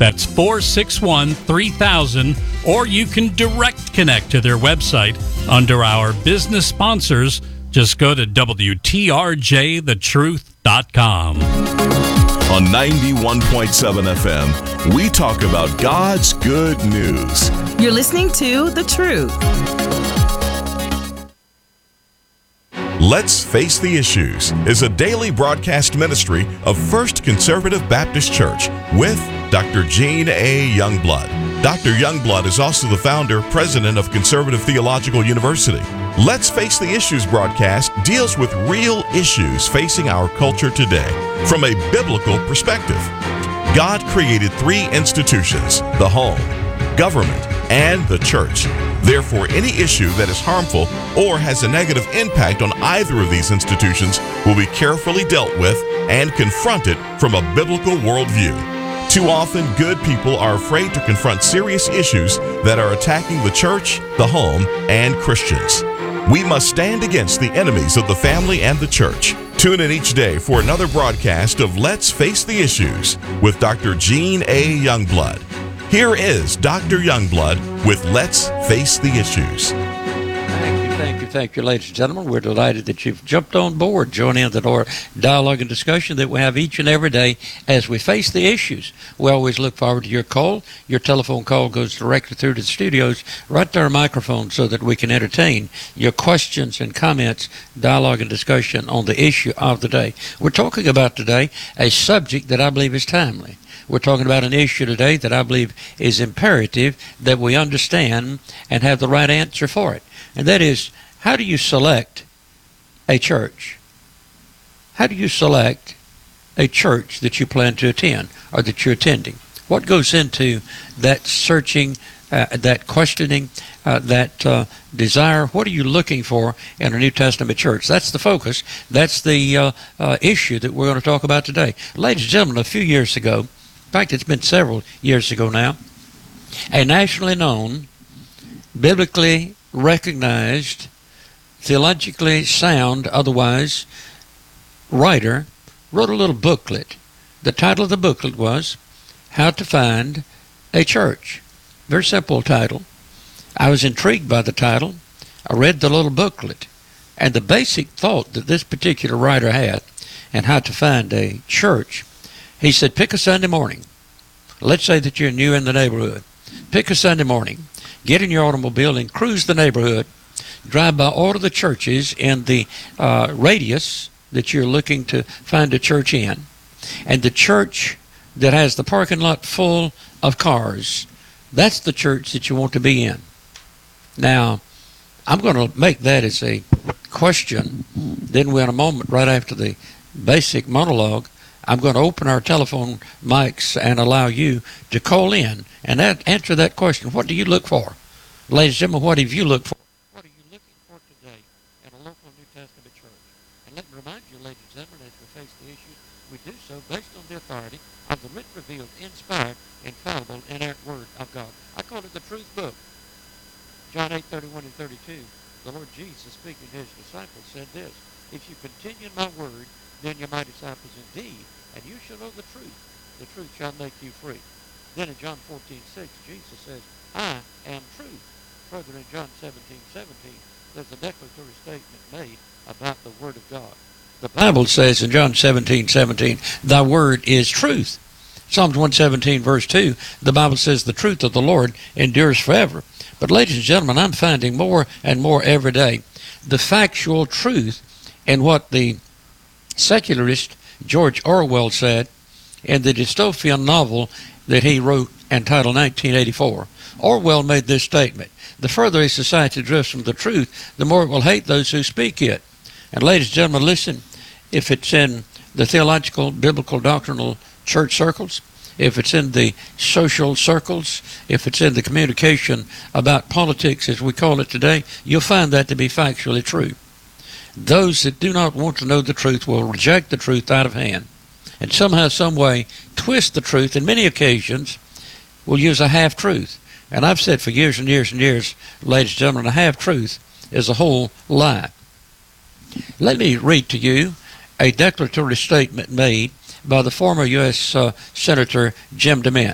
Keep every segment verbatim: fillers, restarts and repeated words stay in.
That's four six one, three thousand, or you can direct connect to their website under our business sponsors. Just go to W T R J the truth dot com. On ninety-one point seven F M, we talk about God's good news. You're listening to The Truth. Let's Face the Issues is a daily broadcast ministry of First Conservative Baptist Church with Doctor Gene A. Youngblood. Doctor Youngblood is also the founder, president of Conservative Theological University. Let's Face the Issues broadcast deals with real issues facing our culture today from a biblical perspective. God created three institutions: the home, government, and the church. Therefore, any issue that is harmful or has a negative impact on either of these institutions will be carefully dealt with and confronted from a biblical worldview. Too often, good people are afraid to confront serious issues that are attacking the church, the home, and Christians. We must stand against the enemies of the family and the church. Tune in each day for another broadcast of Let's Face the Issues with Doctor Gene A. Youngblood. Here is Doctor Youngblood with Let's Face the Issues. Thank you, thank you, thank you, ladies and gentlemen. We're delighted that you've jumped on board, joining in the dialogue and discussion that we have each and every day as we face the issues. We always look forward to your call. Your telephone call goes directly through to the studios, right to our microphone, so that we can entertain your questions and comments, dialogue and discussion on the issue of the day. We're talking about today a subject that I believe is timely. We're talking about an issue today that I believe is imperative that we understand and have the right answer for it. And that is, how do you select a church? How do you select a church that you plan to attend or that you're attending? What goes into that searching, uh, that questioning, uh, that uh, desire? What are you looking for in a New Testament church? That's the focus. That's the uh, uh, issue that we're going to talk about today. Ladies and gentlemen, a few years ago, in fact, it's been several years ago now, a nationally known, biblically recognized, theologically sound, otherwise, writer wrote a little booklet. The title of the booklet was How to Find a Church. Very simple title. I was intrigued by the title. I read the little booklet, and the basic thought that this particular writer had and how to find a church. He said, pick a Sunday morning. Let's say that you're new in the neighborhood. Pick a Sunday morning. Get in your automobile and cruise the neighborhood. Drive by all of the churches in the uh, radius that you're looking to find a church in. And the church that has the parking lot full of cars, that's the church that you want to be in. Now, I'm going to make that as a question. Then we, in a moment, right after the basic monologue, I'm going to open our telephone mics and allow you to call in and that, answer that question. What do you look for? Ladies and gentlemen, what have you looked for? What are you looking for today in a local New Testament church? And let me remind you, ladies and gentlemen, as we face the issues, we do so based on the authority of the written, revealed, inspired, infallible, inerrant Word of God. I call it the Truth Book. John eight, thirty-one and thirty-two, the Lord Jesus, speaking to his disciples, said this, if you continue in my word, then you're my disciples indeed, and you shall know the truth. The truth shall make you free. Then in John fourteen, six, Jesus says, I am truth. Further in John seventeen, seventeen, there's a declaratory statement made about the Word of God. The Bible says in John seventeen, seventeen, thy word is truth. Psalms one seventeen, verse two, the Bible says the truth of the Lord endures forever. But ladies and gentlemen, I'm finding more and more every day the factual truth in what the secularist George Orwell said in the dystopian novel that he wrote entitled nineteen eighty-four. Orwell made this statement, the further a society drifts from the truth, the more it will hate those who speak it. And ladies and gentlemen, listen, if it's in the theological, biblical, doctrinal church circles, if it's in the social circles, if it's in the communication about politics, as we call it today, you'll find that to be factually true. Those that do not want to know the truth will reject the truth out of hand and somehow, some way, twist the truth, and many occasions will use a half-truth. And I've said for years and years and years, ladies and gentlemen, a half-truth is a whole lie. Let me read to you a declaratory statement made by the former U S Uh, Senator Jim DeMint.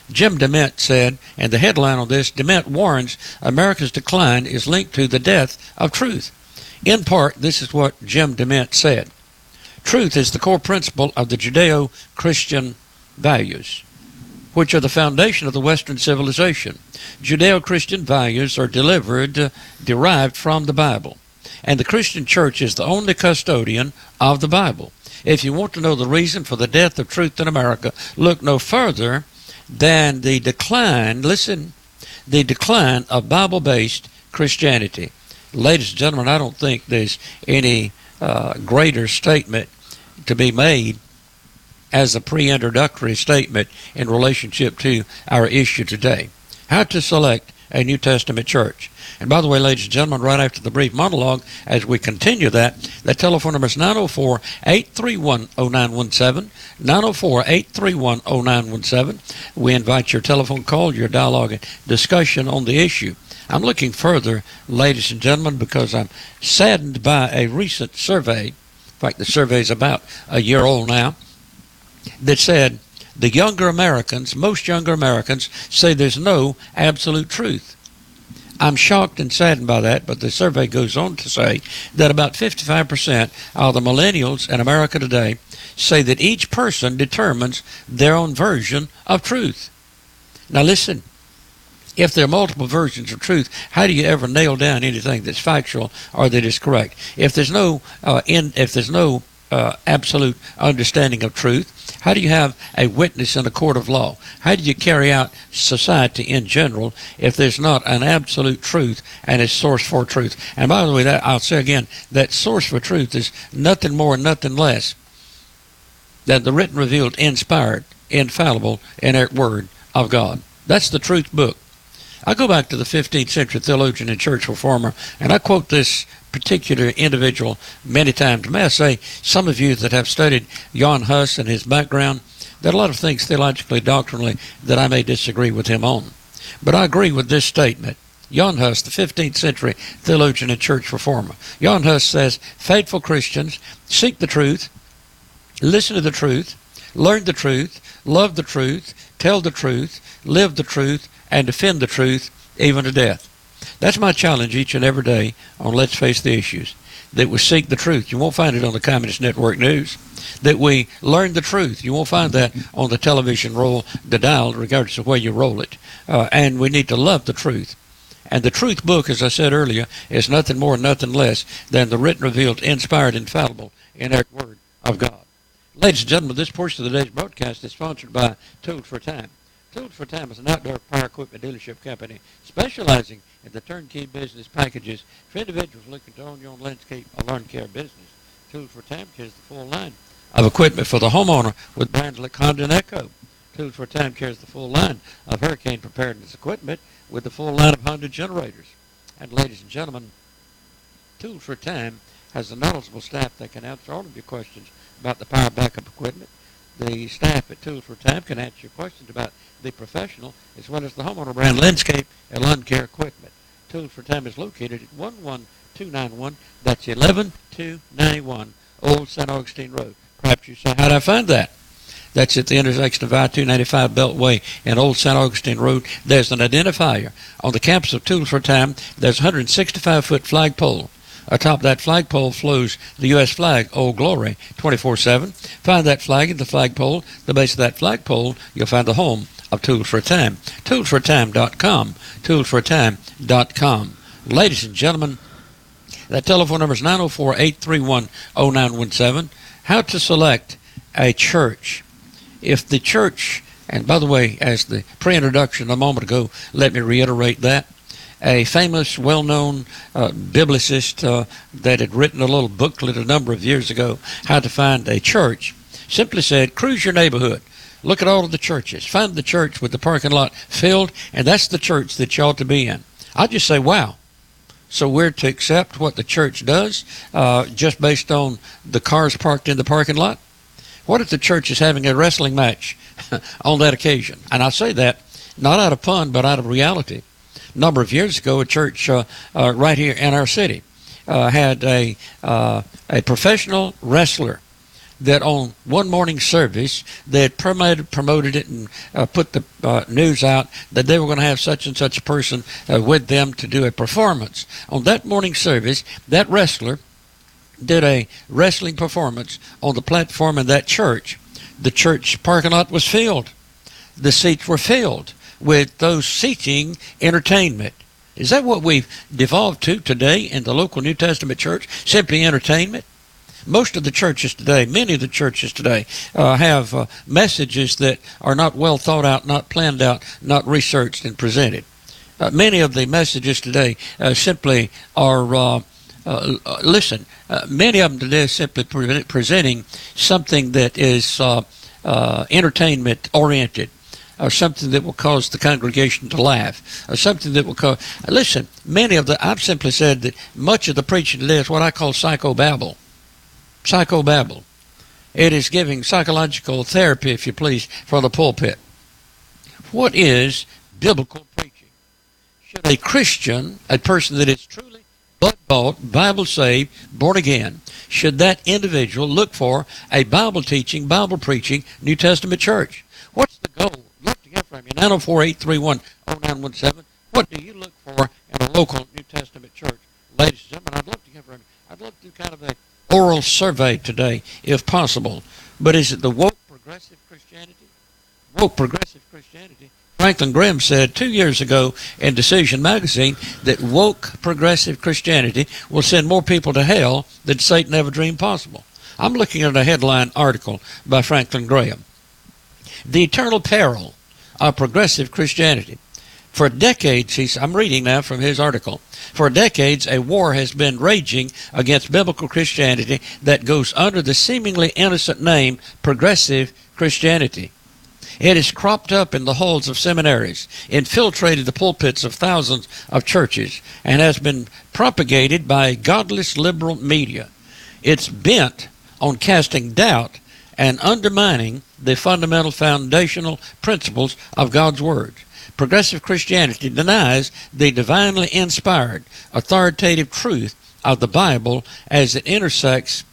Jim DeMint said, and the headline on this, DeMint warns America's decline is linked to the death of truth. In part, this is what Jim DeMint said. Truth is the core principle of the Judeo-Christian values, which are the foundation of the Western civilization. Judeo-Christian values are delivered, uh, derived from the Bible, and the Christian church is the only custodian of the Bible. If you want to know the reason for the death of truth in America, look no further than the decline, listen, the decline of Bible-based Christianity. Ladies and gentlemen, I don't think there's any uh, greater statement to be made as a pre-introductory statement in relationship to our issue today. How to select a New Testament church. And by the way, ladies and gentlemen, right after the brief monologue, as we continue that, the telephone number is nine oh four, eight three one, oh nine one seven, nine oh four, eight three one, oh nine one seven. We invite your telephone call, your dialogue, and discussion on the issue. I'm looking further, ladies and gentlemen, because I'm saddened by a recent survey. In fact, the survey is about a year old now, that said the younger Americans, most younger Americans, say there's no absolute truth. I'm shocked and saddened by that, but the survey goes on to say that about fifty-five percent of the millennials in America today say that each person determines their own version of truth. Now listen, if there are multiple versions of truth, how do you ever nail down anything that's factual or that is correct? If there's no uh, in, if there's no uh, absolute understanding of truth, how do you have a witness in a court of law? How do you carry out society in general if there's not an absolute truth and a source for truth? And by the way, that I'll say again, that source for truth is nothing more and nothing less than the written, revealed, inspired, infallible, inerrant word of God. That's the truth book. I go back to the fifteenth century theologian and church reformer, and I quote this particular individual many times. May I say, some of you that have studied Jan Hus and his background, there are a lot of things theologically, doctrinally, that I may disagree with him on. But I agree with this statement. Jan Hus, the fifteenth century theologian and church reformer. Jan Hus says, faithful Christians seek the truth, listen to the truth, learn the truth, love the truth, tell the truth, live the truth, and defend the truth even to death. That's my challenge each and every day on Let's Face the Issues, that we seek the truth. You won't find it on the Communist Network News. That we learn the truth. You won't find that on the television roll, the dial, regardless of where you roll it. Uh, and we need to love the truth. And the truth book, as I said earlier, is nothing more, nothing less than the written, revealed, inspired, infallible, inerrant word of God. Ladies and gentlemen, this portion of the day's broadcast is sponsored by Tools for Time. Tools for Time is an outdoor power equipment dealership company specializing in the turnkey business packages for individuals looking to own your own landscape or lawn care business. Tools for Time carries the full line of equipment for the homeowner with brands like Honda and Echo. Tools for Time carries the full line of hurricane preparedness equipment with the full line of Honda generators. And ladies and gentlemen, Tools for Time has a knowledgeable staff that can answer all of your questions about the power backup equipment. The staff at Tools for Time can answer your questions about the professional as well as the homeowner brand landscape and lawn care equipment. Tools for Time is located at one one two nine one, that's eleven two ninety-one Old Saint Augustine Road. Perhaps you say, how did I find that? That's at the intersection of I two ninety-five Beltway and Old Saint Augustine Road. There's an identifier. On the campus of Tools for Time, there's a one hundred sixty-five foot flagpole. Atop that flagpole flows the U S flag, Old Glory, twenty-four seven. Find that flag at the flagpole. The base of that flagpole, you'll find the home of Tools for Time. tools for time dot com. tools for time dot com. Ladies and gentlemen, that telephone number is nine oh four, eight three one, oh nine one seven. How to select a church. If the church, and by the way, as the pre-introduction a moment ago, let me reiterate that. A famous, well-known uh, biblicist uh, that had written a little booklet a number of years ago, How to Find a Church, simply said, cruise your neighborhood. Look at all of the churches. Find the church with the parking lot filled, and that's the church that you ought to be in. I just say, wow. So we're to accept what the church does uh, just based on the cars parked in the parking lot? What if the church is having a wrestling match on that occasion? And I say that not out of pun, but out of reality. A number of years ago, a church uh, uh, right here in our city uh, had a uh, a professional wrestler that on one morning service they had promoted, promoted it and uh, put the uh, news out that they were going to have such and such a person uh, with them to do a performance. On that morning service, that wrestler did a wrestling performance on the platform in that church. The church parking lot was filled. The seats were filled with those seeking entertainment. Is that what we've devolved to today in the local New Testament church? Simply entertainment? Most of the churches today, many of the churches today, uh, have uh, messages that are not well thought out, not planned out, not researched and presented. Uh, many of the messages today uh, simply are, uh, uh, listen, uh, many of them today are simply pre- presenting something that is uh, uh, entertainment-oriented, or something that will cause the congregation to laugh, or something that will cause... Listen, many of the... I've simply said that much of the preaching today is what I call psychobabble. Psychobabble. It is giving psychological therapy, if you please, from the pulpit. What is biblical preaching? Should a Christian, a person that is truly blood-bought, Bible-saved, born-again, should that individual look for a Bible-teaching, Bible-preaching New Testament church? What's the goal? Love to hear from you. nine oh four, eight three one, oh nine one seven. What do you look for in a local New Testament church? Ladies and gentlemen, I'd love to hear from you. I'd love to do kind of a oral survey today, if possible. But is it the woke progressive Christianity? Woke progressive Christianity. Franklin Graham said two years ago in Decision magazine that woke progressive Christianity will send more people to hell than Satan ever dreamed possible. I'm looking at a headline article by Franklin Graham. The eternal peril of progressive Christianity. For decades, he's, I'm reading now from his article, for decades a war has been raging against biblical Christianity that goes under the seemingly innocent name progressive Christianity. It has cropped up in the halls of seminaries, infiltrated the pulpits of thousands of churches, and has been propagated by godless liberal media. It's bent on casting doubt and undermining the fundamental foundational principles of God's Word. Progressive Christianity denies the divinely inspired, authoritative truth of the Bible as it intersects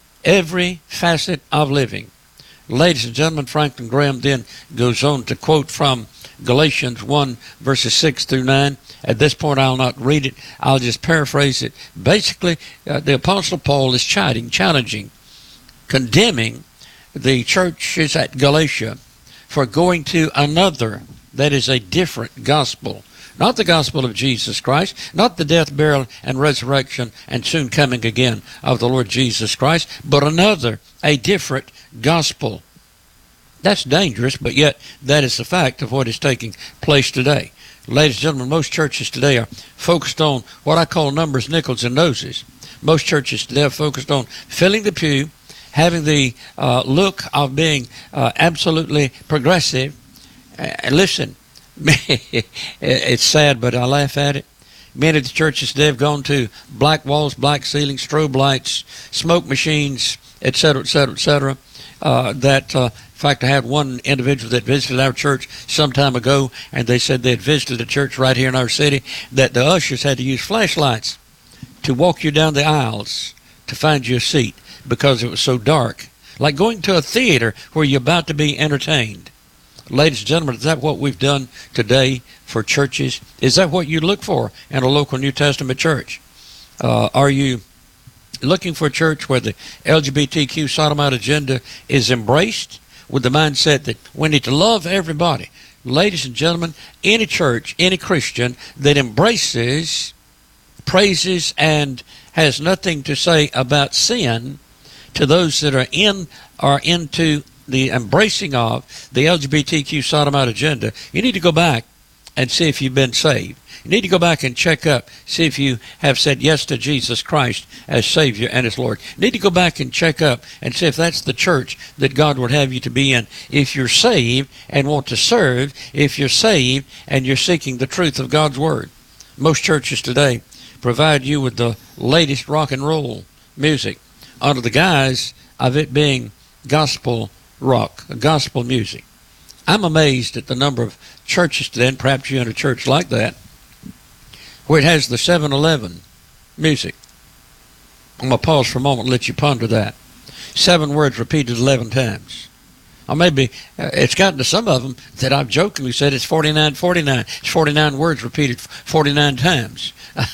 every facet of living. Ladies and gentlemen, Franklin Graham then goes on to quote from Galatians one, verses six through nine. At this point, I'll not read it. I'll just paraphrase it. Basically, uh, the Apostle Paul is chiding, challenging, condemning the churches at Galatia for going to another, that is a different gospel. Not the gospel of Jesus Christ, not the death, burial, and resurrection and soon coming again of the Lord Jesus Christ, but another, a different gospel. That's dangerous, but yet that is the fact of what is taking place today. Ladies and gentlemen, most churches today are focused on what I call numbers, nickels, and noses. Most churches today are focused on filling the pew, having the uh, look of being uh, absolutely progressive. And listen, it's sad, but I laugh at it. Many of the churches today have gone to black walls, black ceilings, strobe lights, smoke machines, et cetera, et cetera, et cetera. Uh, that, uh, in fact, I had one individual that visited our church some time ago, and they said they had visited a church right here in our city, that the ushers had to use flashlights to walk you down the aisles to find you a seat because it was so dark. Like going to a theater where you're about to be entertained. Ladies and gentlemen, is that what we've done today for churches? Is that what you look for in a local New Testament church? Uh, are you looking for a church where the L G B T Q sodomite agenda is embraced with the mindset that we need to love everybody? Ladies and gentlemen, any church, any Christian that embraces, praises, and has nothing to say about sin to those that are in are into the embracing of the L G B T Q sodomite agenda, you need to go back and see if you've been saved. You need to go back and check up, see if you have said yes to Jesus Christ as Savior and as Lord. You need to go back and check up and see if that's the church that God would have you to be in. If you're saved and want to serve, if you're saved and you're seeking the truth of God's Word. Most churches today provide you with the latest rock and roll music under the guise of it being gospel rock, gospel music. I'm amazed at the number of churches today, and perhaps you're in a church like that, where it has the seven eleven music. I'm going to pause for a moment and let you ponder that. seven words repeated eleven times. Or maybe uh, it's gotten to some of them that I've jokingly said it's forty-nine forty-nine. It's forty-nine words repeated forty-nine times.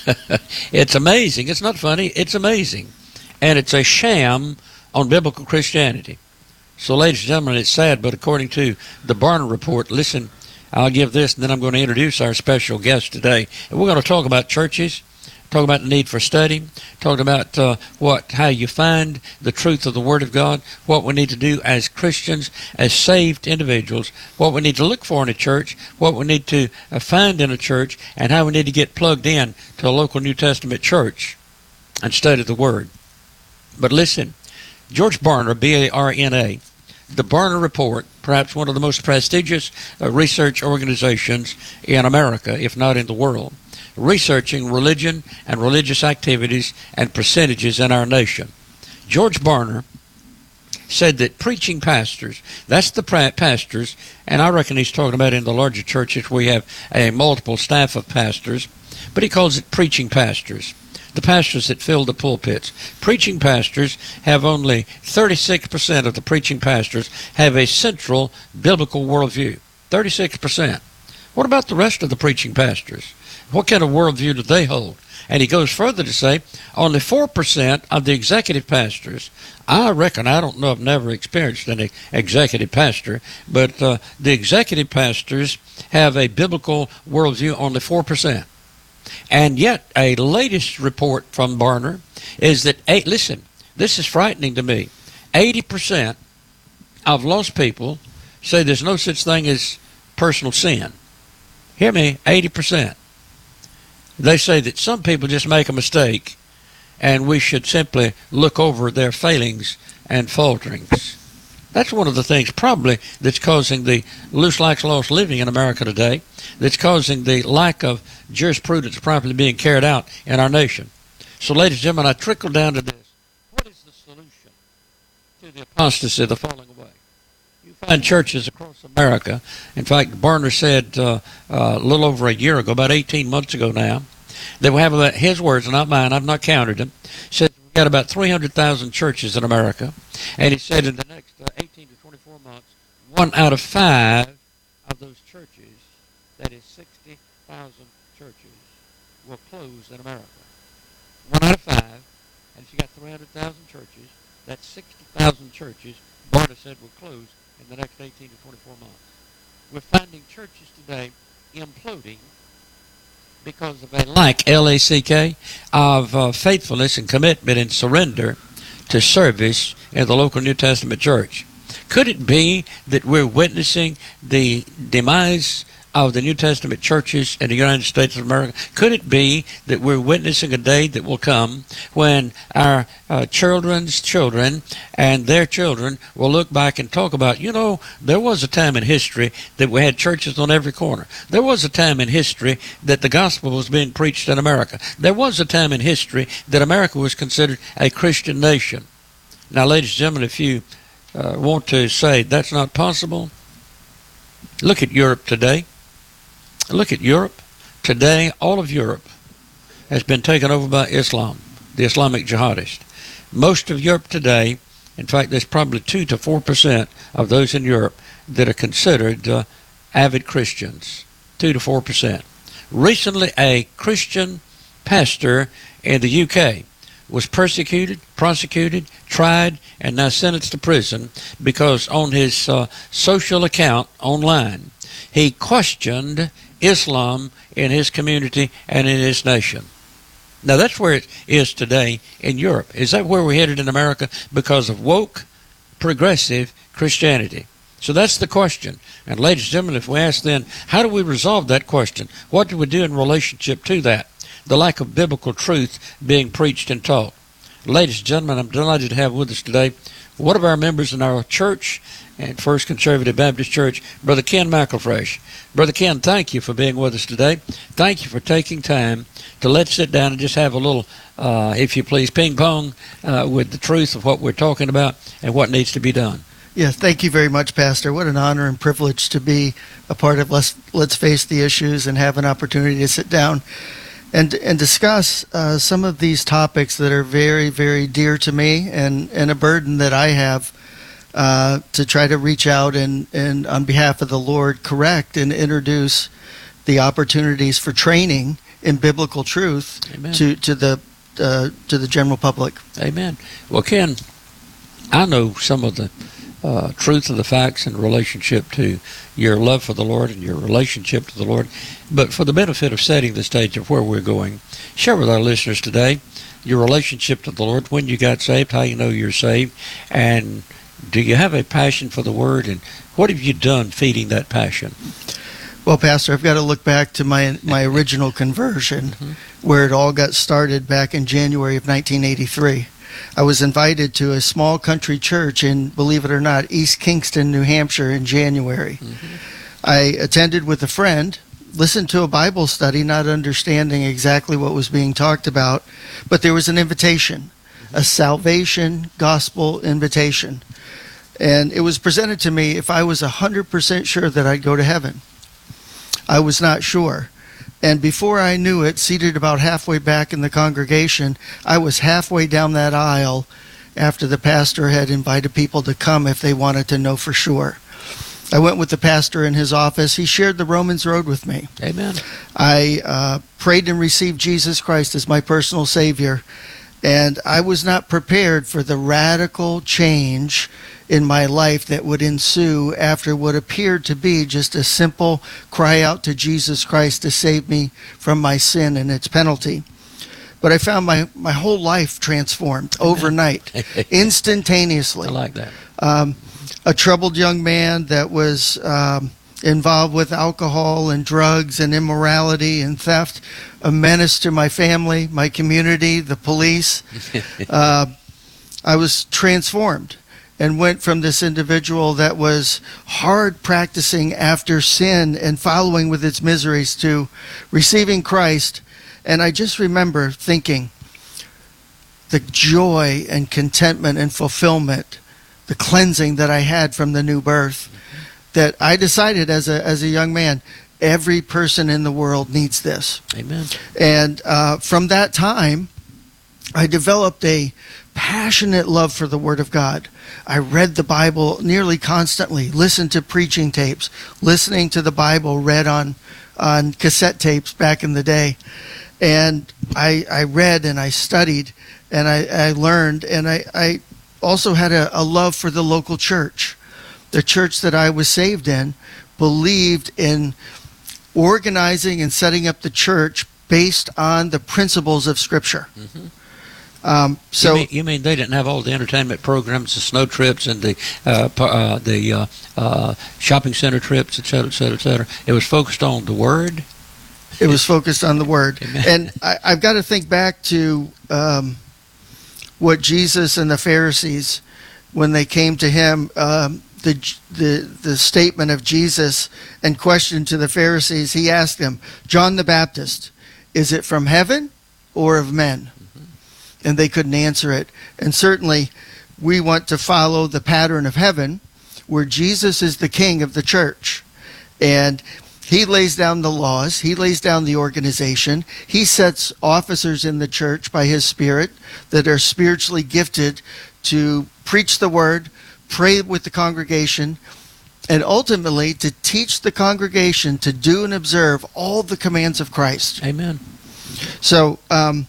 It's amazing. It's not funny. It's amazing. And it's a sham on biblical Christianity. So, ladies and gentlemen, it's sad, but according to the Barna Report, listen, I'll give this, and then I'm going to introduce our special guest today. And we're going to talk about churches, talk about the need for study, talk about uh, what, how you find the truth of the Word of God, what we need to do as Christians, as saved individuals, what we need to look for in a church, what we need to uh, find in a church, and how we need to get plugged in to a local New Testament church and study the Word. But listen, George Barna, B A R N A, the Barna Report, perhaps one of the most prestigious uh, research organizations in America, if not in the world, researching religion and religious activities and percentages in our nation. George Barna said that preaching pastors, that's the pastors, and I reckon he's talking about in the larger churches we have a multiple staff of pastors, but he calls it preaching pastors. The pastors that fill the pulpits. Preaching pastors have only thirty-six percent of the preaching pastors have a central biblical worldview. thirty-six percent. What about the rest of the preaching pastors? What kind of worldview do they hold? And he goes further to say only four percent of the executive pastors, I reckon, I don't know, I've never experienced an executive pastor, but uh, the executive pastors have a biblical worldview, only four percent. And yet, a latest report from Barna is that, eight, listen, this is frightening to me, eighty percent of lost people say there's no such thing as personal sin. Hear me, eighty percent. They say that some people just make a mistake, and we should simply look over their failings and falterings. That's one of the things probably that's causing the loose likes lost living in America today, that's causing the lack of jurisprudence properly being carried out in our nation. So, ladies and gentlemen, I trickle down to this. What is the solution to the apostasy, the falling away? You find churches across America. In fact, Barna said uh, uh, a little over a year ago, about eighteen months ago now, that we have about, his words, not mine, I've not counted them, said we've got about three hundred thousand churches in America. And he said in the next uh, eighteen to twenty-four months, one out of five of those churches, that is sixty thousand churches, will close in America. One out of five, and if you got three hundred thousand churches, that's sixty thousand churches, Barna said, will close in the next eighteen to twenty-four months. We're finding churches today imploding because of a lack, L A C K, of uh, faithfulness and commitment and surrender to service in the local New Testament church. Could it be that we're witnessing the demise of the New Testament churches in the United States of America? Could it be that we're witnessing a day that will come when our uh, children's children and their children will look back and talk about, you know, there was a time in history that we had churches on every corner. There was a time in history that the gospel was being preached in America. There was a time in history that America was considered a Christian nation. Now, ladies and gentlemen, if you uh, want to say that's not possible, look at Europe today. Look at Europe. Today, all of Europe has been taken over by Islam, the Islamic jihadists. Most of Europe today, in fact, there's probably two to four percent of those in Europe that are considered uh, avid Christians. Two to four percent. Recently, a Christian pastor in the U K was persecuted, prosecuted, tried, and now sentenced to prison because on his uh, social account online, he questioned Islam in his community and in his nation. Now that's where it is today in Europe. Is that where we're headed in America? Because of woke, progressive Christianity. So that's the question. And ladies and gentlemen, if we ask then, how do we resolve that question? What do we do in relationship to that? The lack of biblical truth being preached and taught. Ladies and gentlemen, I'm delighted to have with us today one of our members in our church and First Conservative Baptist Church, Brother Ken McElfresh. Brother Ken, thank you for being with us today. Thank you for taking time to let's sit down and just have a little, uh, if you please, ping pong uh, with the truth of what we're talking about and what needs to be done. Yes, thank you very much, Pastor. What an honor and privilege to be a part of Let's, Let's Face the Issues and have an opportunity to sit down and and discuss uh, some of these topics that are very, very dear to me, and, and a burden that I have uh, to try to reach out and, and on behalf of the Lord correct and introduce the opportunities for training in biblical truth Amen. to to the uh, to the general public. Amen. Well, Ken, I know some of the uh, truth of the facts in relationship to your love for the Lord and your relationship to the Lord, but for the benefit of setting the stage of where we're going, share with our listeners today your relationship to the Lord, when you got saved, how you know you're saved, and do you have a passion for the Word, and what have you done feeding that passion? Well, Pastor, I've got to look back to my my original conversion, mm-hmm. where it all got started back in January of nineteen eighty-three. I was invited to a small country church in, believe it or not, East Kingston, New Hampshire in January. Mm-hmm. I attended with a friend, listened to a Bible study, not understanding exactly what was being talked about, but there was an invitation, mm-hmm. a salvation gospel invitation. And it was presented to me if I was one hundred percent sure that I'd go to heaven. I was not sure. And before I knew it, seated about halfway back in the congregation, I was halfway down that aisle after the pastor had invited people to come if they wanted to know for sure. I went with the pastor in his office. He shared the Romans Road with me. Amen. I uh, prayed and received Jesus Christ as my personal Savior. And I was not prepared for the radical change in my life that would ensue after what appeared to be just a simple cry out to Jesus Christ to save me from my sin and its penalty. But I found my, my whole life transformed overnight, instantaneously. I like that. Um, a troubled young man that was um, involved with alcohol and drugs and immorality and theft, a menace to my family, my community, the police. uh, I was transformed and went from this individual that was hard practicing after sin and following with its miseries to receiving Christ. And I just remember thinking the joy and contentment and fulfillment, the cleansing that I had from the new birth, that I decided as a as a young man, every person in the world needs this. Amen. And uh, from that time, I developed a passionate love for the Word of God. I read the Bible nearly constantly, listened to preaching tapes, listening to the Bible read on, on cassette tapes back in the day. And I, I read and I studied and I, I learned, and I, I also had a, a love for the local church. The church that I was saved in believed in organizing and setting up the church based on the principles of Scripture. Mm-hmm. Um, so you mean, you mean they didn't have all the entertainment programs, the snow trips, and the uh, uh, the uh, uh, shopping center trips, et cetera, et cetera, et cetera. It was focused on the Word. It was focused on the Word. Amen. And I, I've got to think back to um, what Jesus and the Pharisees, when they came to him, um, the the the statement of Jesus and question to the Pharisees. He asked them, John the Baptist, is it from heaven or of men? And they couldn't answer it. And certainly we want to follow the pattern of heaven, where Jesus is the king of the church. And he lays down the laws. He lays down the organization. He sets officers in the church by his Spirit that are spiritually gifted to preach the word, pray with the congregation, and ultimately to teach the congregation to do and observe all the commands of Christ. Amen. So, um,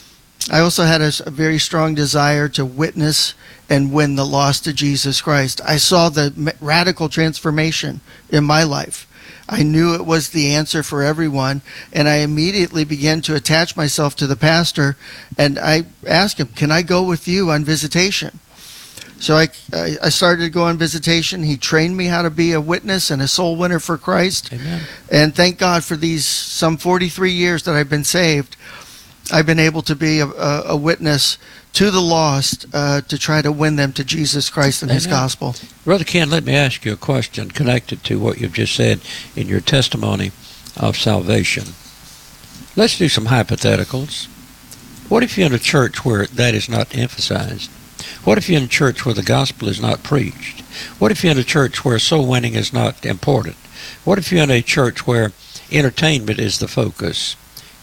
I also had a, a very strong desire to witness and win the lost to Jesus Christ. I saw the radical transformation in my life. I knew it was the answer for everyone, and I immediately began to attach myself to the pastor, and I asked him, can I go with you on visitation? So I, I started to go on visitation. He trained me how to be a witness and a soul winner for Christ. Amen. And thank God for these some forty-three years that I've been saved. I've been able to be a, a, a witness to the lost, uh, to try to win them to Jesus Christ and His Amen. gospel. Brother Ken, let me ask you a question connected to what you've just said in your testimony of salvation. Let's do some hypotheticals. What if you're in a church where that is not emphasized? What if you're in a church where the gospel is not preached? What if you're in a church where soul winning is not important? What if you're in a church where entertainment is the focus?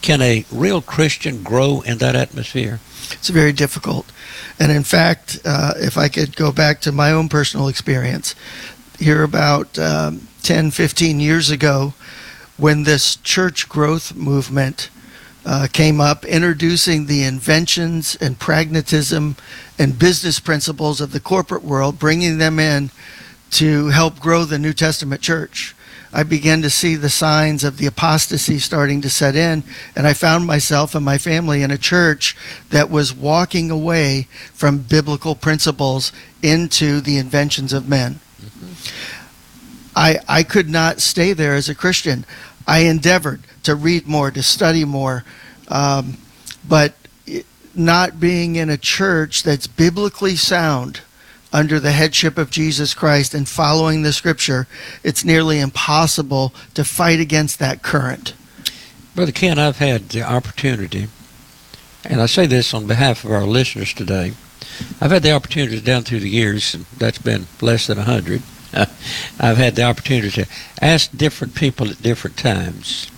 Can a real Christian grow in that atmosphere? It's very difficult. And in fact, uh, if I could go back to my own personal experience, here about um, ten, fifteen years ago, when this church growth movement uh, came up, introducing the inventions and pragmatism and business principles of the corporate world, bringing them in to help grow the New Testament church, I began to see the signs of the apostasy starting to set in, and I found myself and my family in a church that was walking away from biblical principles into the inventions of men. Mm-hmm. I I could not stay there as a Christian. I endeavored to read more, to study more, um, but not being in a church that's biblically sound under the headship of Jesus Christ and following the Scripture, it's nearly impossible to fight against that current. Brother Ken, I've had the opportunity, and I say this on behalf of our listeners today, I've had the opportunity down through the years, and that's been less than a hundred, I've had the opportunity to ask different people at different times,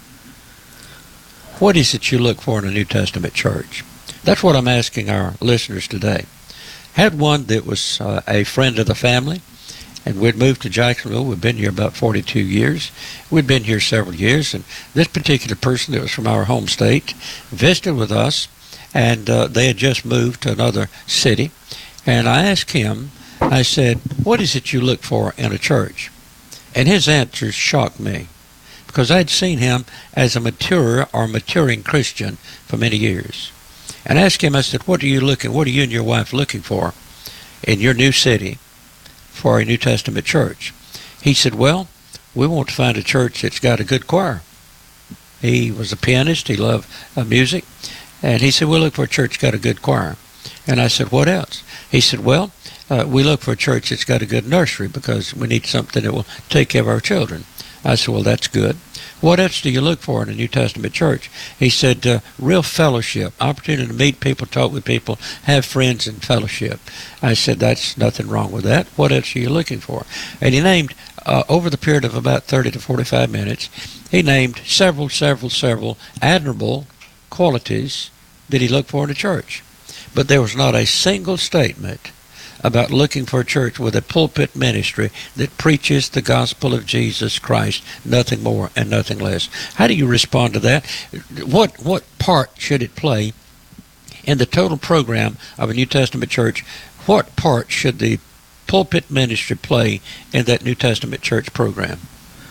what is it you look for in a New Testament church? That's what I'm asking our listeners today. Had one that was uh, a friend of the family, and we'd moved to Jacksonville. We've been here about forty-two years. We'd been here several years, and this particular person that was from our home state visited with us, and uh, they had just moved to another city. And I asked him, I said, what is it you look for in a church? And his answers shocked me, because I'd seen him as a mature or maturing Christian for many years. And I asked him, I said, what are you looking, what are you and your wife looking for in your new city for a New Testament church? He said, well, we want to find a church that's got a good choir. He was a pianist, he loved uh, music, and he said, we'll look for a church that's got a good choir. And I said, what else? He said, well, uh, we look for a church that's got a good nursery because we need something that will take care of our children. I said, well, that's good. What else do you look for in a New Testament church? He said, uh, real fellowship, opportunity to meet people, talk with people, have friends and fellowship. I said, that's nothing wrong with that. What else are you looking for? And he named, uh, over the period of about thirty to forty-five minutes, he named several, several, several admirable qualities that he looked for in a church. But there was not a single statement about looking for a church with a pulpit ministry that preaches the gospel of Jesus Christ, nothing more and nothing less. How do you respond to that? What what part should it play in the total program of a New Testament church? What part should the pulpit ministry play in that New Testament church program?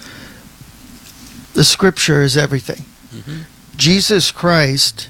The Scripture is everything. Mm-hmm. Jesus Christ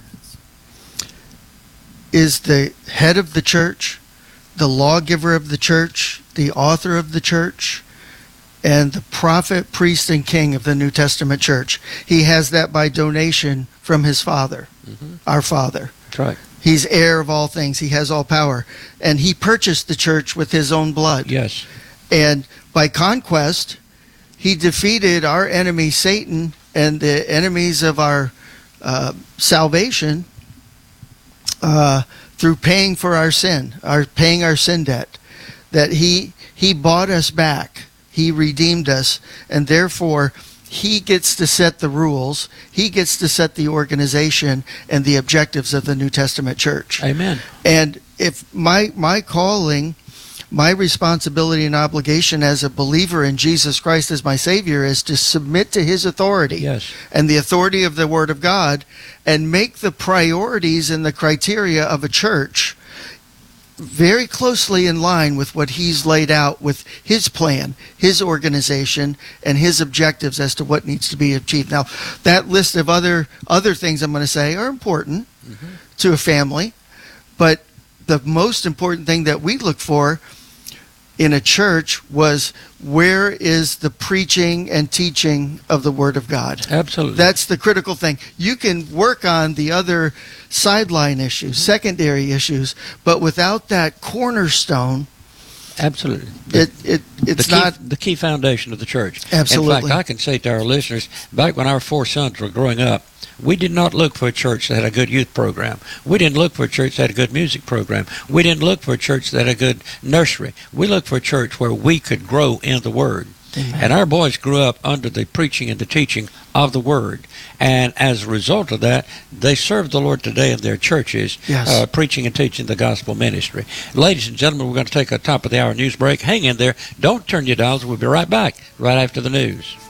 is the head of the church, the lawgiver of the church, the author of the church, and the prophet, priest, and king of the New Testament church. He has that by donation from his Father, mm-hmm. our Father. That's right. He's heir of all things. He has all power. And he purchased the church with his own blood. Yes. And by conquest, he defeated our enemy, Satan, and the enemies of our uh, salvation uh through paying for our sin, our paying our sin debt, that he he bought us back, he redeemed us, and therefore he gets to set the rules, he gets to set the organization and the objectives of the New Testament church. Amen. And if my my calling, my responsibility and obligation as a believer in Jesus Christ as my Savior is to submit to his authority, yes, and the authority of the Word of God, and make the priorities and the criteria of a church very closely in line with what he's laid out with his plan, his organization, and his objectives as to what needs to be achieved. Now, that list of other other things I'm going to say are important mm-hmm. to a family, but the most important thing that we look for in a church was, where is the preaching and teaching of the Word of God? Absolutely. That's the critical thing. You can work on the other sideline issues, mm-hmm. secondary issues, but without that cornerstone, absolutely, it, it it's the key, not the key foundation of the church. Absolutely. In fact, I can say to our listeners, back when our four sons were growing up, we did not look for a church that had a good youth program. We didn't look for a church that had a good music program. We didn't look for a church that had a good nursery. We looked for a church where we could grow in the Word. Amen. And our boys grew up under the preaching and the teaching of the Word. And as a result of that, they serve the Lord today in their churches, Yes. uh, preaching and teaching the gospel ministry. Ladies and gentlemen, we're going to take a top of the hour news break. Hang in there. Don't turn your dials. We'll be right back right after the news.